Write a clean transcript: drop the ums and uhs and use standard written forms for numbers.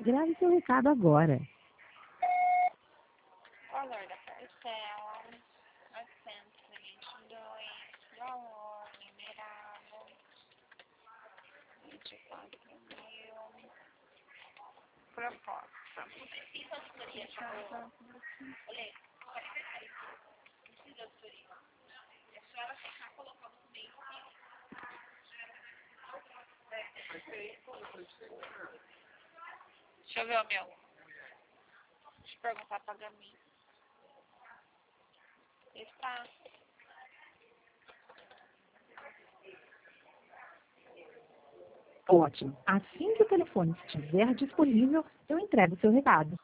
Grave seu recado agora. Valor da parcela, 922, valor liberado, 24.000, proposta. Deixa eu ver o meu. Deixa eu perguntar pagamento. Está. Ótimo. Assim que o telefone estiver disponível, eu entrego o seu recado.